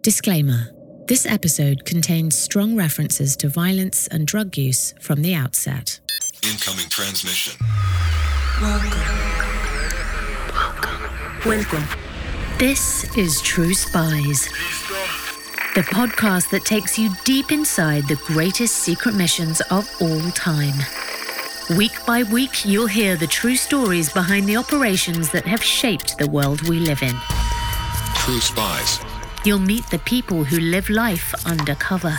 Disclaimer. This episode contains strong references to violence and drug use from the outset. Incoming transmission. Welcome. This is True Spies, the podcast that takes you deep inside the greatest secret missions of all time. Week by week, you'll hear the true stories behind the operations that have shaped the world we live in. True Spies. You'll meet the people who live life undercover.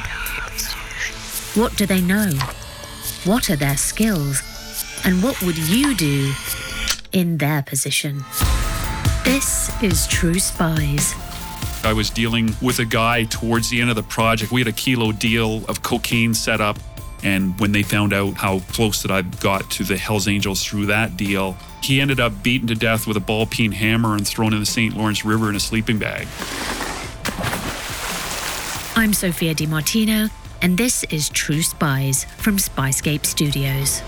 What do they know? What are their skills? And what would you do in their position? This is True Spies. I was dealing with a guy towards the end of the project. We had a kilo deal of cocaine set up. And when they found out how close that I got to the Hells Angels through that deal, he ended up beaten to death with a ball-peen hammer and thrown in the St. Lawrence River in a sleeping bag. I'm Sophia DiMartino, and this is True Spies from Spyscape Studios.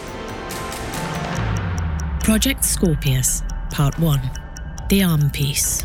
Project Scorpius, Part 1. The Arm Piece.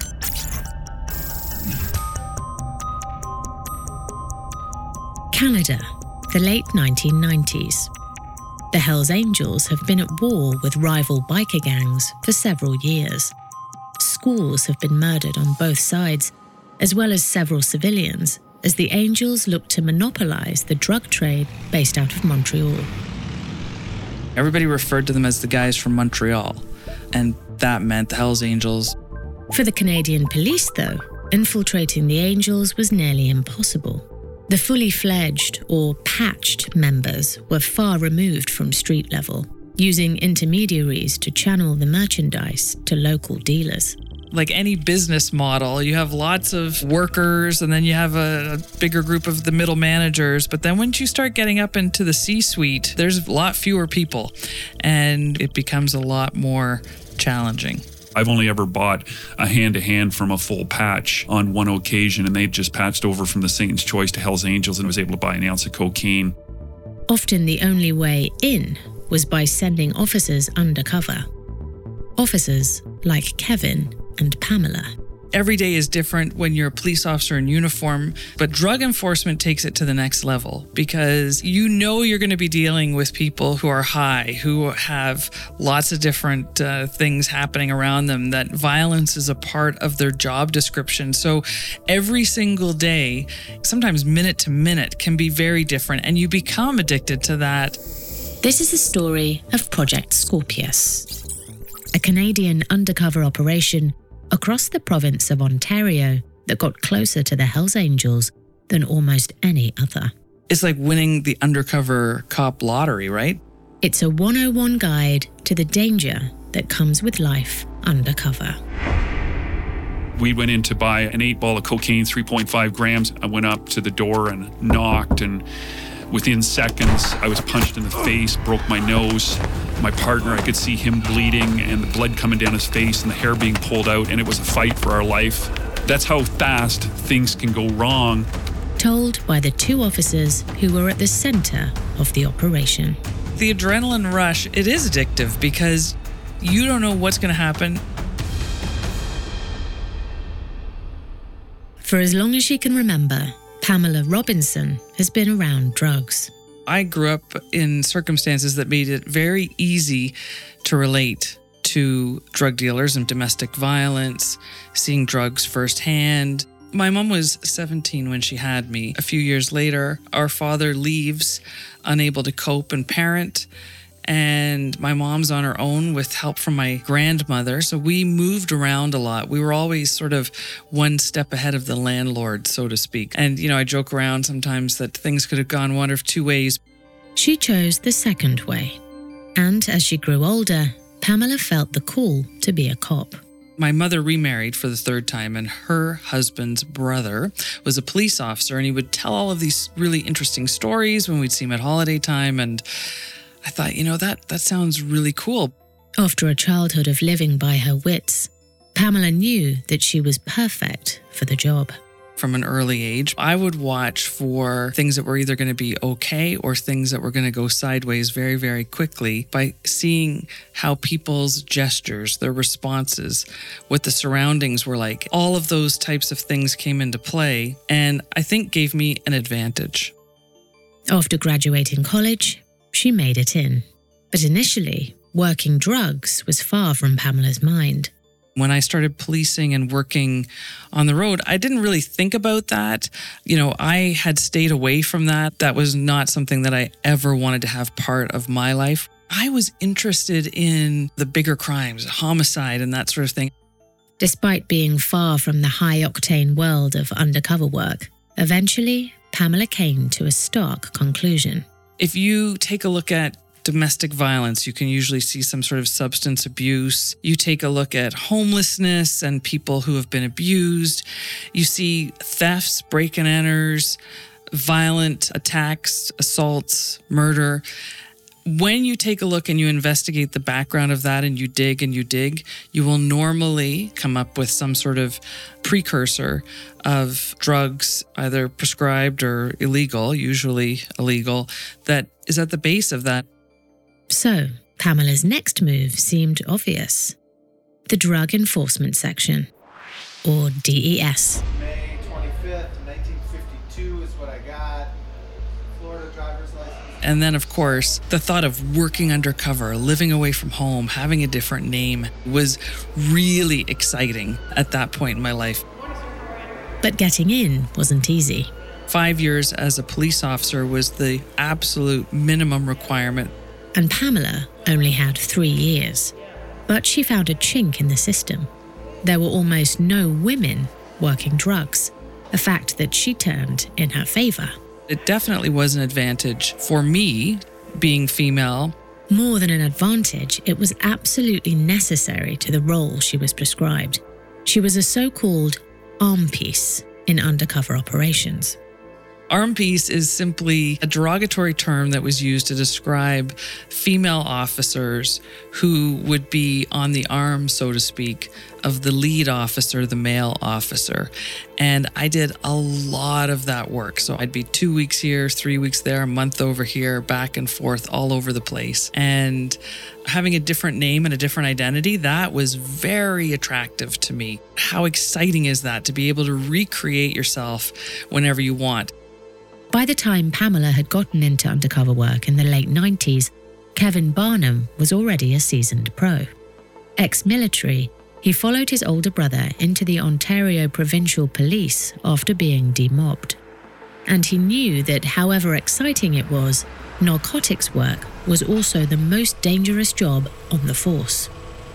Canada, the late 1990s. The Hells Angels have been at war with rival biker gangs for several years. Schools have been murdered on both sides, as well as several civilians, as the Angels look to monopolize the drug trade based out of Montreal. Everybody referred to them as the guys from Montreal, and that meant the Hells Angels. For the Canadian police, though, infiltrating the Angels was nearly impossible. The fully fledged or patched members were far removed from street level, using intermediaries to channel the merchandise to local dealers. Like any business model, you have lots of workers and then you have a bigger group of the middle managers. But then once you start getting up into the C-suite, there's a lot fewer people and it becomes a lot more challenging. I've only ever bought a hand-to-hand from a full patch on one occasion, and they'd just patched over from the Satan's Choice to Hells Angels and was able to buy an ounce of cocaine. Often the only way in was by sending officers undercover. Officers like Kevin and Pamela. Every day is different when you're a police officer in uniform, but drug enforcement takes it to the next level because you know you're going to be dealing with people who are high, who have lots of different things happening around them, that violence is a part of their job description. So every single day, sometimes minute to minute, can be very different, and you become addicted to that. This is the story of Project Scorpius, a Canadian undercover operation across the province of Ontario that got closer to the Hells Angels than almost any other. It's like winning the undercover cop lottery, right? It's a 101 guide to the danger that comes with life undercover. We went in to buy an 8-ball of cocaine, 3.5 grams. I went up to the door and knocked, and within seconds, I was punched in the face, broke my nose. My partner, I could see him bleeding and the blood coming down his face and the hair being pulled out, and it was a fight for our life. That's how fast things can go wrong. Told by the two officers who were at the center of the operation. The adrenaline rush, it is addictive because you don't know what's going to happen. For as long as she can remember, Pamela Robinson has been around drugs. I grew up in circumstances that made it very easy to relate to drug dealers and domestic violence, seeing drugs firsthand. My mom was 17 when she had me. A few years later, our father leaves, unable to cope and parent, and my mom's on her own with help from my grandmother. So we moved around a lot. We were always sort of one step ahead of the landlord, so to speak. And, I joke around sometimes that things could have gone one of two ways. She chose the second way. And as she grew older, Pamela felt the call to be a cop. My mother remarried for the third time, and her husband's brother was a police officer, and he would tell all of these really interesting stories when we'd see him at holiday time. And I thought, that sounds really cool. After a childhood of living by her wits, Pamela knew that she was perfect for the job. from an early age. I would watch for things that were either going to be okay or things that were going to go sideways very, very quickly by seeing how people's gestures, their responses, what the surroundings were like. All of those types of things came into play and I think gave me an advantage. After graduating college, she made it in. But initially, working drugs was far from Pamela's mind. When I started policing and working on the road, I didn't really think about that. I had stayed away from that. That was not something that I ever wanted to have part of my life. I was interested in the bigger crimes, homicide and that sort of thing. Despite being far from the high-octane world of undercover work, eventually, Pamela came to a stark conclusion. If you take a look at domestic violence, you can usually see some sort of substance abuse. You take a look at homelessness and people who have been abused. You see thefts, break-and-enters, violent attacks, assaults, murder. When you take a look and you investigate the background of that and you dig, you will normally come up with some sort of precursor of drugs, either prescribed or illegal, usually illegal, that is at the base of that. So, Pamela's next move seemed obvious. The Drug Enforcement Section, or DES. May 25th, 1952 is what I got. Florida driver's license. And then, of course, the thought of working undercover, living away from home, having a different name was really exciting at that point in my life. But getting in wasn't easy. 5 years as a police officer was the absolute minimum requirement. And Pamela only had 3 years. But she found a chink in the system. There were almost no women working drugs, a fact that she turned in her favor. It definitely was an advantage for me, being female. More than an advantage, it was absolutely necessary to the role she was prescribed. She was a so-called arm piece in undercover operations. Arm piece is simply a derogatory term that was used to describe female officers who would be on the arm, so to speak, of the lead officer, the male officer. And I did a lot of that work. So I'd be 2 weeks here, 3 weeks there, a month over here, back and forth all over the place. And having a different name and a different identity, that was very attractive to me. How exciting is that to be able to recreate yourself whenever you want? By the time Pamela had gotten into undercover work in the late 90s, Kevin Barnum was already a seasoned pro. Ex-military, he followed his older brother into the Ontario Provincial Police after being demobbed. And he knew that however exciting it was, narcotics work was also the most dangerous job on the force.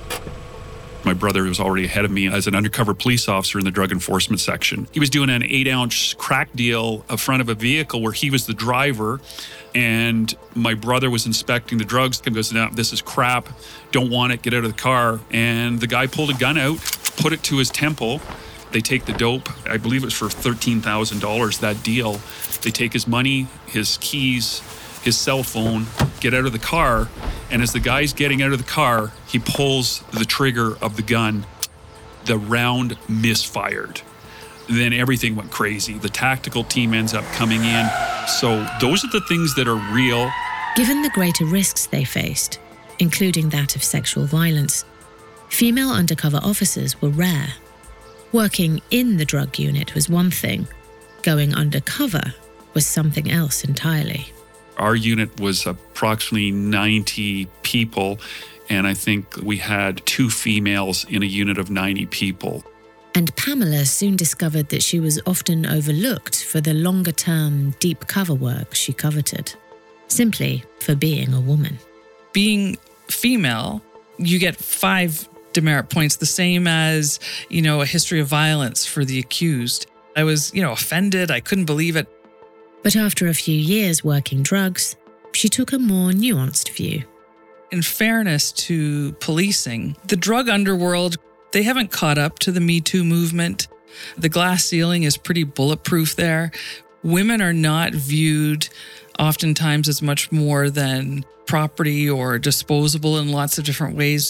My brother was already ahead of me as an undercover police officer in the Drug Enforcement Section. He was doing an 8-ounce crack deal in front of a vehicle where he was the driver, and my brother was inspecting the drugs. He goes, "No, this is crap. Don't want it. Get out of the car." And the guy pulled a gun out, put it to his temple. They take the dope. I believe it was for $13,000, that deal. They take his money, his keys, his cell phone, get out of the car, and as the guy's getting out of the car, he pulls the trigger of the gun. The round misfired. Then everything went crazy. The tactical team ends up coming in. So those are the things that are real. Given the greater risks they faced, including that of sexual violence, female undercover officers were rare. Working in the drug unit was one thing. Going undercover was something else entirely. Our unit was approximately 90 people, and I think we had 2 females in a unit of 90 people. And Pamela soon discovered that she was often overlooked for the longer-term, deep cover work she coveted, simply for being a woman. Being female, you get 5 demerit points, the same as, a history of violence for the accused. I was, offended. I couldn't believe it. But after a few years working drugs, she took a more nuanced view. In fairness to policing, the drug underworld, they haven't caught up to the Me Too movement. The glass ceiling is pretty bulletproof there. Women are not viewed oftentimes as much more than property or disposable in lots of different ways.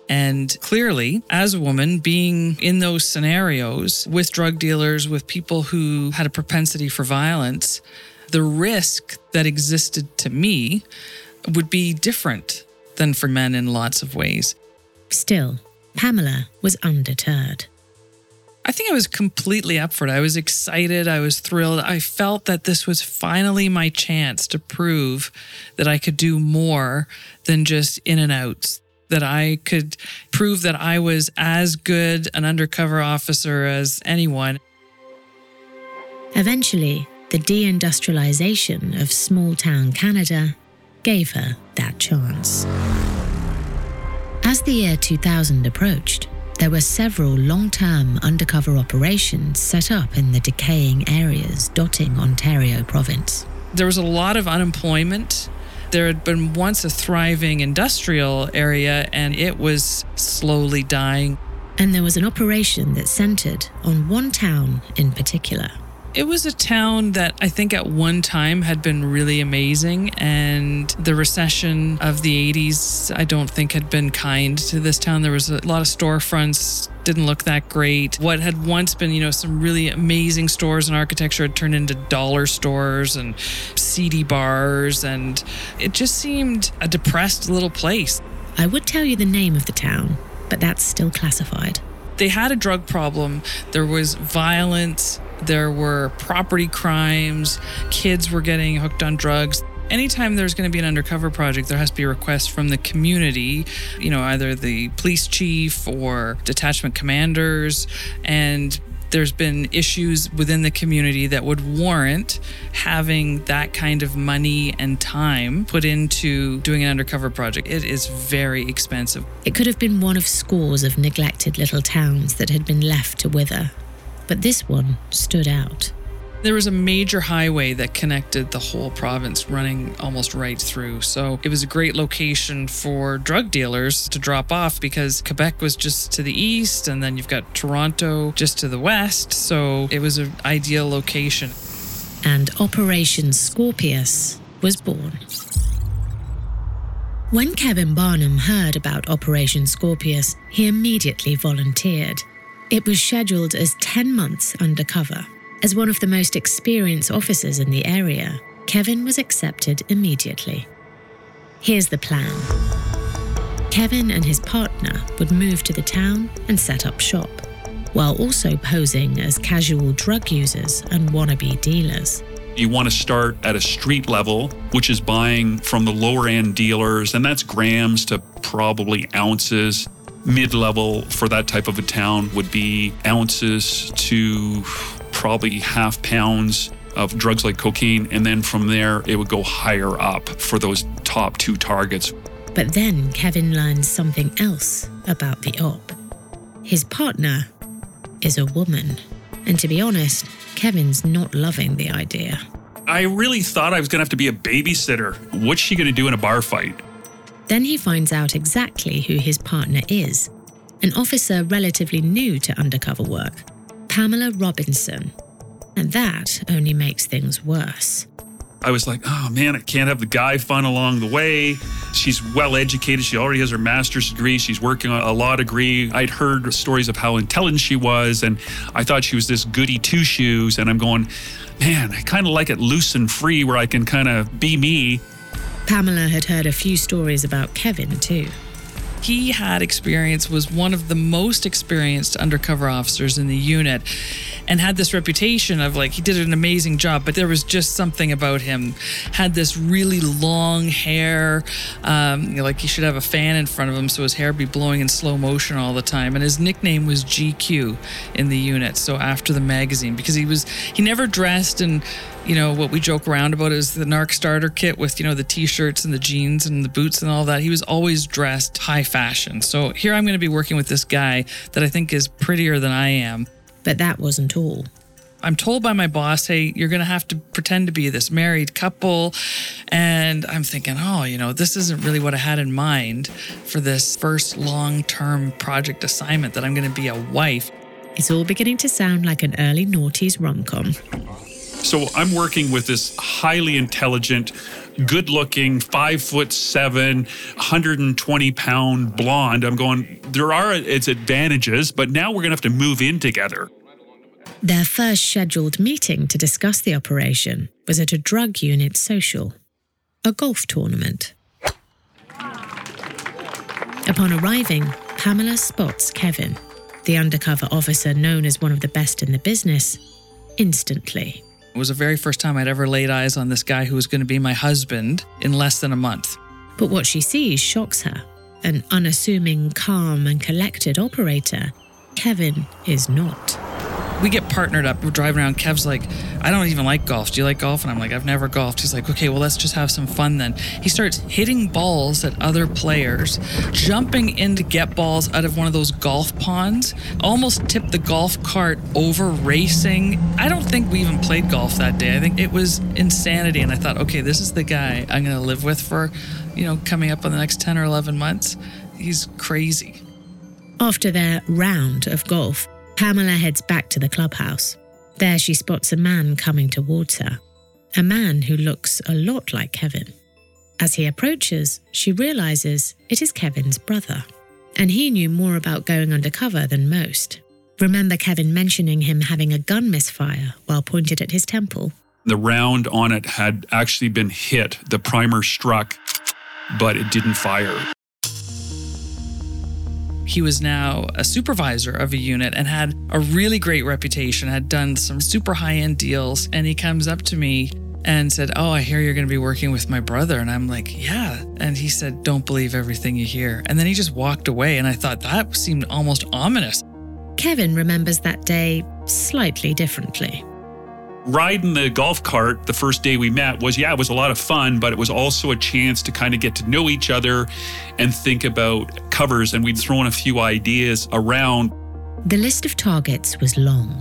And clearly, as a woman, being in those scenarios with drug dealers, with people who had a propensity for violence, the risk that existed to me would be different than for men in lots of ways. Still, Pamela was undeterred. I think I was completely up for it. I was excited. I was thrilled. I felt that this was finally my chance to prove that I could do more than just in and outs, that I could prove that I was as good an undercover officer as anyone. Eventually, the deindustrialization of small-town Canada gave her that chance. As the year 2000 approached, there were several long-term undercover operations set up in the decaying areas dotting Ontario province. There was a lot of unemployment. There had been once a thriving industrial area, and it was slowly dying. And there was an operation that centered on one town in particular. It was a town that I think at one time had been really amazing, and the recession of the 80s, I don't think had been kind to this town. There was a lot of storefronts, didn't look that great. What had once been, some really amazing stores and architecture had turned into dollar stores and seedy bars, and it just seemed a depressed little place. I would tell you the name of the town, but that's still classified. They had a drug problem. There was violence. There were property crimes. Kids were getting hooked on drugs. Anytime there's going to be an undercover project, there has to be a request from the community, either the police chief or detachment commanders. And there's been issues within the community that would warrant having that kind of money and time put into doing an undercover project. It is very expensive. It could have been one of scores of neglected little towns that had been left to wither. But this one stood out. There was a major highway that connected the whole province, running almost right through. So it was a great location for drug dealers to drop off, because Quebec was just to the east, and then you've got Toronto just to the west. So it was an ideal location. And Operation Scorpius was born. When Kevin Barnum heard about Operation Scorpius, he immediately volunteered. It was scheduled as 10 months undercover. As one of the most experienced officers in the area, Kevin was accepted immediately. Here's the plan. Kevin and his partner would move to the town and set up shop, while also posing as casual drug users and wannabe dealers. You want to start at a street level, which is buying from the lower end dealers, and that's grams to probably ounces. Mid-level for that type of a town would be ounces to probably half pounds of drugs like cocaine. And then from there, it would go higher up for those top two targets. But then Kevin learns something else about the op. His partner is a woman. And to be honest, Kevin's not loving the idea. I really thought I was going to have to be a babysitter. What's she going to do in a bar fight? Then he finds out exactly who his partner is, an officer relatively new to undercover work, Pamela Robinson. And that only makes things worse. I was like, oh man, I can't have the guy fun along the way. She's well educated. She already has her master's degree. She's working on a law degree. I'd heard stories of how intelligent she was, and I thought she was this goody two-shoes. And I'm going, man, I kind of like it loose and free where I can kind of be me. Pamela had heard a few stories about Kevin too. He had experience, was one of the most experienced undercover officers in the unit, and had this reputation of he did an amazing job, but there was just something about him. Had this really long hair, he should have a fan in front of him so his hair be blowing in slow motion all the time. And his nickname was GQ in the unit, so after the magazine, because he never dressed in, what we joke around about is the narc starter kit with, the t-shirts and the jeans and the boots and all that. He was always dressed high fashion. So here I'm going to be working with this guy that I think is prettier than I am. But that wasn't all. I'm told by my boss, hey, you're going to have to pretend to be this married couple. And I'm thinking, this isn't really what I had in mind for this first long-term project assignment, that I'm going to be a wife. It's all beginning to sound like an early noughties rom-com. So I'm working with this highly intelligent, good-looking, 5'7", 120-pound blonde. I'm going, there are its advantages, but now we're going to have to move in together. Their first scheduled meeting to discuss the operation was at a drug unit social, a golf tournament. Upon arriving, Pamela spots Kevin, the undercover officer known as one of the best in the business, instantly. It was the very first time I'd ever laid eyes on this guy who was going to be my husband in less than a month. But what she sees shocks her. An unassuming, calm and collected operator, Kevin is not. We get partnered up. We're driving around. Kev's like, I don't even like golf. Do you like golf? And I'm like, I've never golfed. He's like, okay, well, let's just have some fun then. He starts hitting balls at other players, jumping in to get balls out of one of those golf ponds, almost tipped the golf cart over, racing. I don't think we even played golf that day. I think it was insanity. And I thought, okay, this is the guy I'm going to live with for, coming up on the next 10 or 11 months. He's crazy. After their round of golf, Pamela heads back to the clubhouse. There she spots a man coming towards her, a man who looks a lot like Kevin. As he approaches, she realizes it is Kevin's brother, and he knew more about going undercover than most. Remember Kevin mentioning him having a gun misfire while pointed at his temple? The round on it had actually been hit. The primer struck, but it didn't fire. He was now a supervisor of a unit and had a really great reputation, had done some super high-end deals. And he comes up to me and said, oh, I hear you're going to be working with my brother. And I'm like, yeah. And he said, don't believe everything you hear. And then he just walked away. And I thought that seemed almost ominous. Kevin remembers that day slightly differently. Riding the golf cart the first day we met was, it was a lot of fun, but it was also a chance to kind of get to know each other and think about covers. And we'd thrown a few ideas around. The list of targets was long.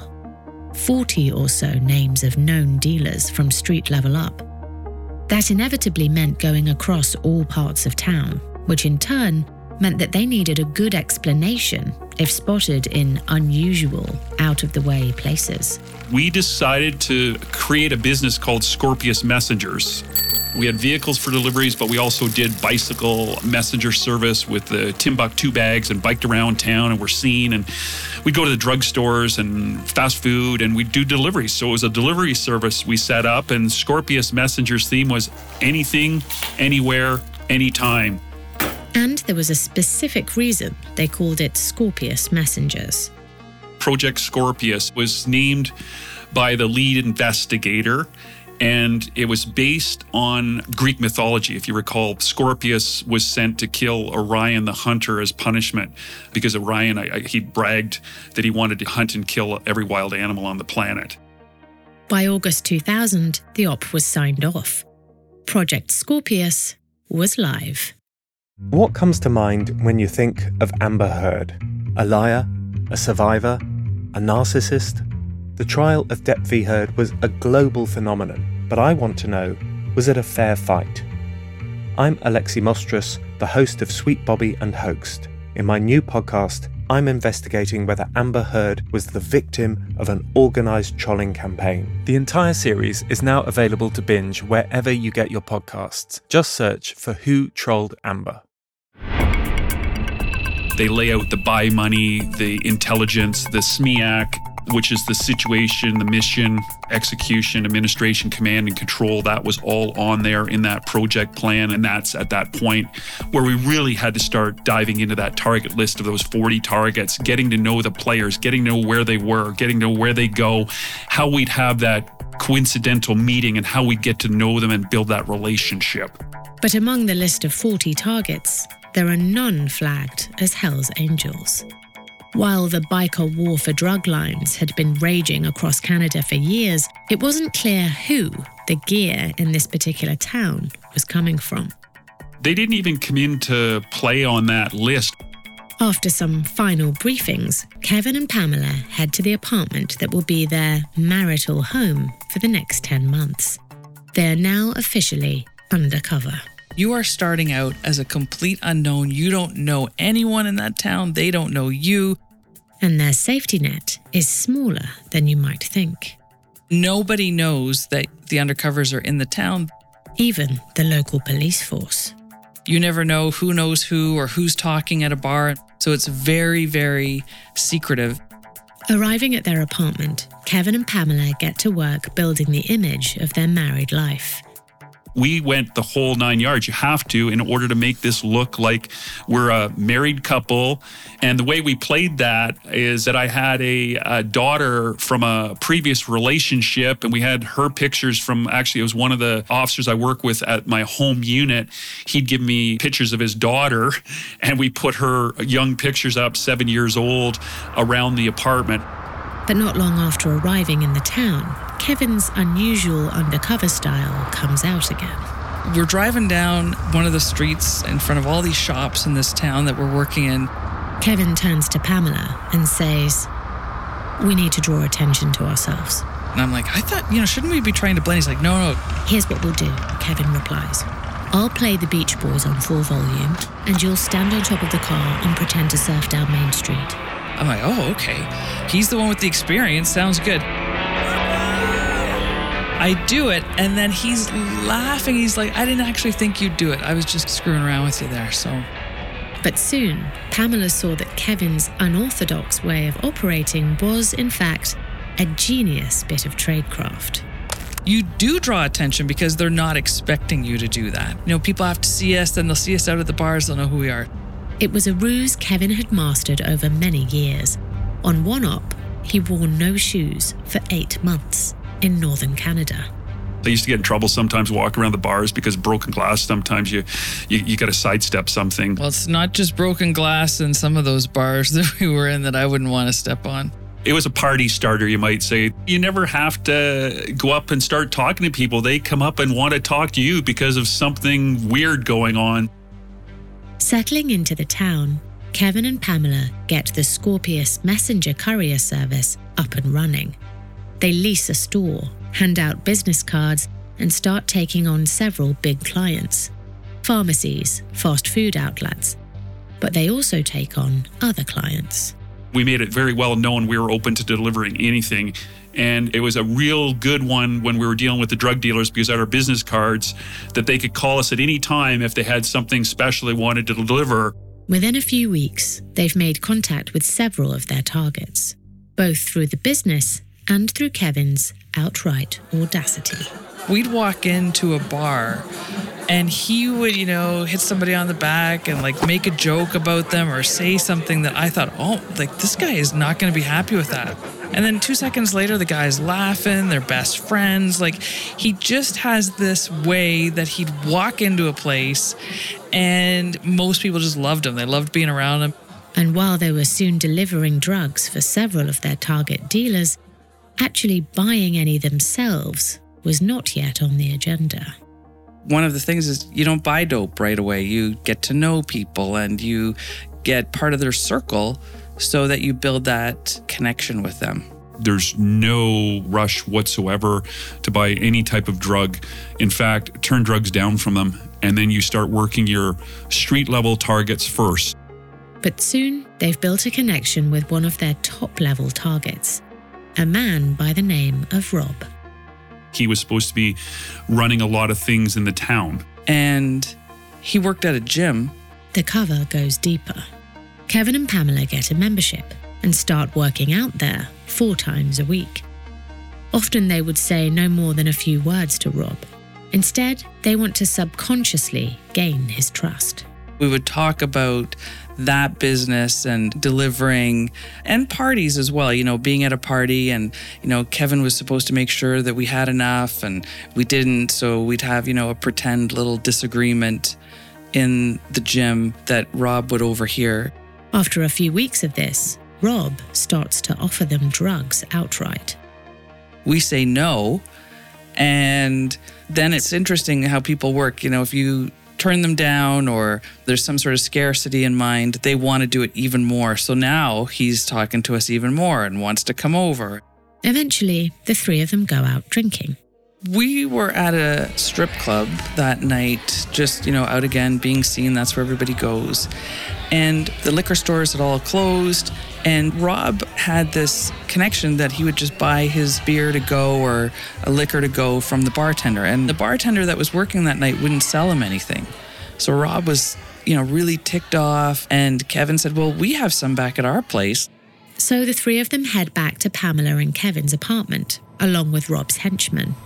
40 or so names of known dealers from street level up. That inevitably meant going across all parts of town, which in turn meant that they needed a good explanation if spotted in unusual, out-of-the-way places. We decided to create a business called Scorpius Messengers. We had vehicles for deliveries, but we also did bicycle messenger service with the Timbuktu bags and biked around town and were seen. And we'd go to the drugstores and fast food and we'd do deliveries. So it was a delivery service we set up, and Scorpius Messengers' theme was anything, anywhere, anytime. And there was a specific reason they called it Scorpius Messengers. Project Scorpius was named by the lead investigator, and it was based on Greek mythology. If you recall, Scorpius was sent to kill Orion the hunter as punishment because Orion, he bragged that he wanted to hunt and kill every wild animal on the planet. By August 2000, the op was signed off. Project Scorpius was live. What comes to mind when you think of Amber Heard? A liar? A survivor? A narcissist? The trial of Depp v. Heard was a global phenomenon, but I want to know, was it a fair fight? I'm Alexi Mostras, the host of Sweet Bobby and Hoaxed. In my new podcast, I'm investigating whether Amber Heard was the victim of an organised trolling campaign. The entire series is now available to binge wherever you get your podcasts. Just search for Who Trolled Amber. They lay out the buy money, the intelligence, the SMEAC, which is the situation, the mission, execution, administration, command, and control. That was all on there in that project plan. And that's at that point where we really had to start diving into that target list of those 40 targets, getting to know the players, getting to know where they were, getting to know where they go, how we'd have that coincidental meeting and how we'd get to know them and build that relationship. But among the list of 40 targets, there are none flagged as Hell's Angels. While the biker war for drug lines had been raging across Canada for years, it wasn't clear who the gear in this particular town was coming from. They didn't even come into play on that list. After some final briefings, Kevin and Pamela head to the apartment that will be their marital home for the next 10 months. They are now officially undercover. You are starting out as a complete unknown. You don't know anyone in that town. They don't know you. And their safety net is smaller than you might think. Nobody knows that the undercovers are in the town. even the local police force. You never know who or who's talking at a bar, so it's very, very secretive. Arriving at their apartment, Kevin and Pamela get to work building the image of their married life. We went the whole 9 yards. You have to in order to make this look like we're a married couple. And the way we played that is that I had a daughter from a previous relationship, and we had her pictures from, actually, it was one of the officers I work with at my home unit. He'd give me pictures of his daughter, and we put her young pictures up, 7 years old, around the apartment. But not long after arriving in the town, Kevin's unusual undercover style comes out again. We're driving down one of the streets in front of all these shops in this town that we're working in. Kevin turns to Pamela and says, "We need to draw attention to ourselves." And I'm like, I thought, shouldn't we be trying to blend? He's like, no. "Here's what we'll do," Kevin replies. "I'll play the Beach Boys on full volume, and you'll stand on top of the car and pretend to surf down Main Street." I'm like, oh, okay. He's the one with the experience. Sounds good. I do it, and then he's laughing. He's like, "I didn't actually think you'd do it. I was just screwing around with you there." So, But soon, Pamela saw that Kevin's unorthodox way of operating was, in fact, a genius bit of tradecraft. you do draw attention because they're not expecting you to do that. People have to see us, then they'll see us out at the bars, they'll know who we are. It was a ruse Kevin had mastered over many years. On one op, he wore no shoes for 8 months in northern Canada. I used to get in trouble sometimes walking around the bars because broken glass. Sometimes you got to sidestep something. Well, it's not just broken glass in some of those bars that we were in that I wouldn't want to step on. It was a party starter, you might say. You never have to go up and start talking to people. They come up and want to talk to you because of something weird going on. Settling into the town, Kevin and Pamela get the Scorpius messenger courier service up and running. They lease a store, hand out business cards, and start taking on several big clients. Pharmacies, fast food outlets. But they also take on other clients. We made it very well known we were open to delivering anything. And it was a real good one when we were dealing with the drug dealers because at our business cards that they could call us at any time if they had something special they wanted to deliver. Within a few weeks, they've made contact with several of their targets, both through the business and through Kevin's outright audacity. We'd walk into a bar and he would, hit somebody on the back and make a joke about them or say something that I thought, this guy is not going to be happy with that. And then 2 seconds later, the guy's laughing, they're best friends. He just has this way that he'd walk into a place and most people just loved him. They loved being around him. And while they were soon delivering drugs for several of their target dealers, actually buying any themselves was not yet on the agenda. One of the things is you don't buy dope right away. You get to know people and you get part of their circle so that you build that connection with them. There's no rush whatsoever to buy any type of drug. In fact, turn drugs down from them, and then you start working your street level targets first. But soon they've built a connection with one of their top level targets, a man by the name of Rob. He was supposed to be running a lot of things in the town. And he worked at a gym. The cover goes deeper. Kevin and Pamela get a membership and start working out there 4 times a week. Often they would say no more than a few words to Rob. Instead, they want to subconsciously gain his trust. We would talk about that business and delivering and parties as well, being at a party and, Kevin was supposed to make sure that we had enough and we didn't. So we'd have, a pretend little disagreement in the gym that Rob would overhear. After a few weeks of this, Rob starts to offer them drugs outright. We say no. And then it's interesting how people work. If you turn them down or there's some sort of scarcity in mind, they want to do it even more. So now he's talking to us even more and wants to come over. Eventually, the 3 of them go out drinking. We were at a strip club that night, just, out again, being seen. That's where everybody goes. And the liquor stores had all closed. And Rob had this connection that he would just buy his beer to go or a liquor to go from the bartender. And the bartender that was working that night wouldn't sell him anything. So Rob was, really ticked off. And Kevin said, well, we have some back at our place. So the three of them head back to Pamela and Kevin's apartment, along with Rob's henchmen.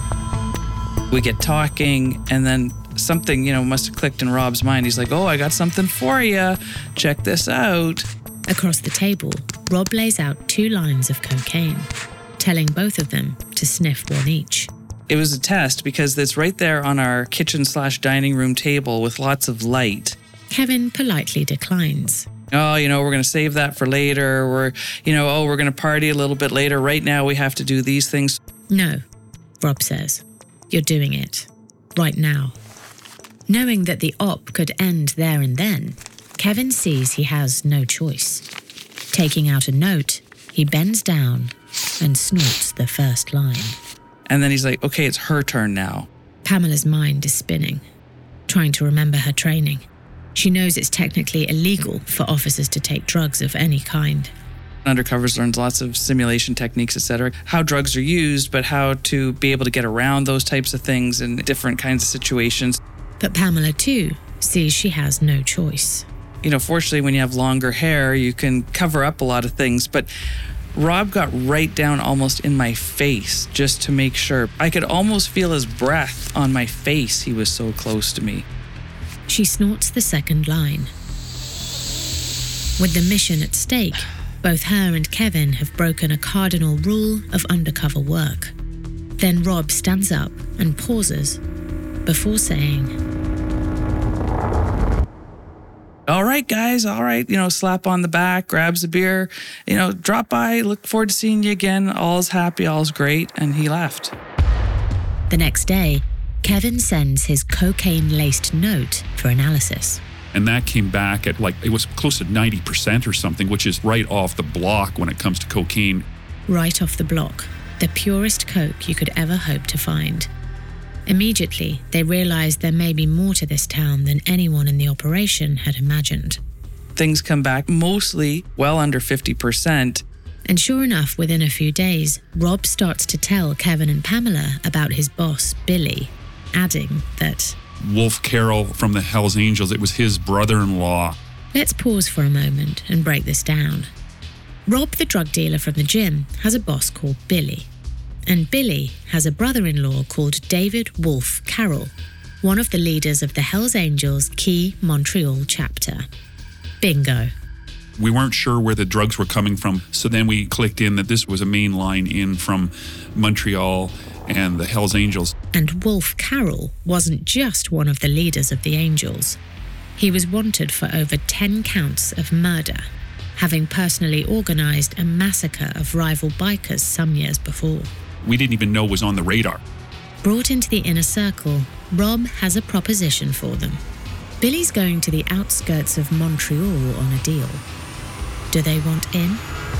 We get talking, and then something, must have clicked in Rob's mind. He's like, oh, I got something for you. Check this out. Across the table, Rob lays out 2 lines of cocaine, telling both of them to sniff one each. It was a test because it's right there on our kitchen/dining room table with lots of light. Kevin politely declines. Oh, we're going to save that for later. We're going to party a little bit later. Right now, we have to do these things. No, Rob says. You're doing it. Right now. Knowing that the op could end there and then, Kevin sees he has no choice. Taking out a note, he bends down and snorts the first line. And then he's like, okay, it's her turn now. Pamela's mind is spinning, trying to remember her training. She knows it's technically illegal for officers to take drugs of any kind. Undercovers learns lots of simulation techniques, etc. How drugs are used, but how to be able to get around those types of things in different kinds of situations. But Pamela, too, sees she has no choice. Fortunately, when you have longer hair, you can cover up a lot of things. But Rob got right down almost in my face just to make sure. I could almost feel his breath on my face. He was so close to me. She snorts the second line. With the mission at stake, both her and Kevin have broken a cardinal rule of undercover work. Then Rob stands up and pauses before saying, all right, guys, all right, slap on the back, grabs a beer, drop by, look forward to seeing you again. All's happy, all's great. And he left. The next day, Kevin sends his cocaine-laced note for analysis. And that came back at it was close to 90% or something, which is right off the block when it comes to cocaine. Right off the block, the purest coke you could ever hope to find. Immediately, they realized there may be more to this town than anyone in the operation had imagined. Things come back mostly well under 50%. And sure enough, within a few days, Rob starts to tell Kevin and Pamela about his boss, Billy, adding that Wolf Carroll from the Hells Angels, it was his brother-in-law. Let's pause for a moment and break this down. Rob, the drug dealer from the gym, has a boss called Billy. And Billy has a brother-in-law called David Wolf Carroll, one of the leaders of the Hells Angels Key Montreal chapter. Bingo. We weren't sure where the drugs were coming from, so then we clicked in that this was a main line in from Montreal and the Hells Angels. And Wolf Carroll wasn't just one of the leaders of the Angels. He was wanted for over 10 counts of murder, having personally organized a massacre of rival bikers some years before. We didn't even know was on the radar. Brought into the inner circle, Rob has a proposition for them. Billy's going to the outskirts of Montreal on a deal. Do they want in?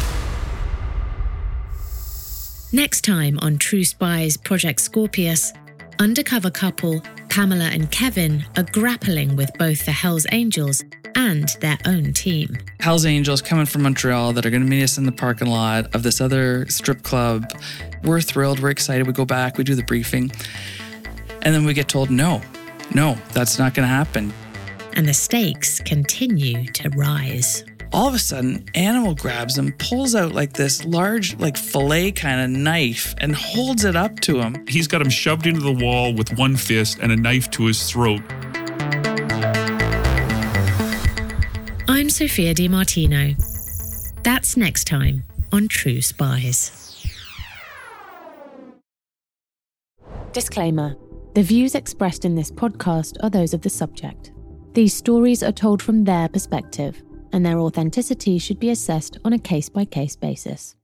Next time on True Spies Project Scorpius, undercover couple Pamela and Kevin are grappling with both the Hells Angels and their own team. Hells Angels coming from Montreal that are going to meet us in the parking lot of this other strip club. We're thrilled, we're excited, we go back, we do the briefing. And then we get told, no, that's not going to happen. And the stakes continue to rise. All of a sudden, Animal grabs him, pulls out this large, fillet kind of knife and holds it up to him. He's got him shoved into the wall with one fist and a knife to his throat. I'm Sophia DiMartino. That's next time on True Spies. Disclaimer. The views expressed in this podcast are those of the subject. These stories are told from their perspective, and their authenticity should be assessed on a case-by-case basis.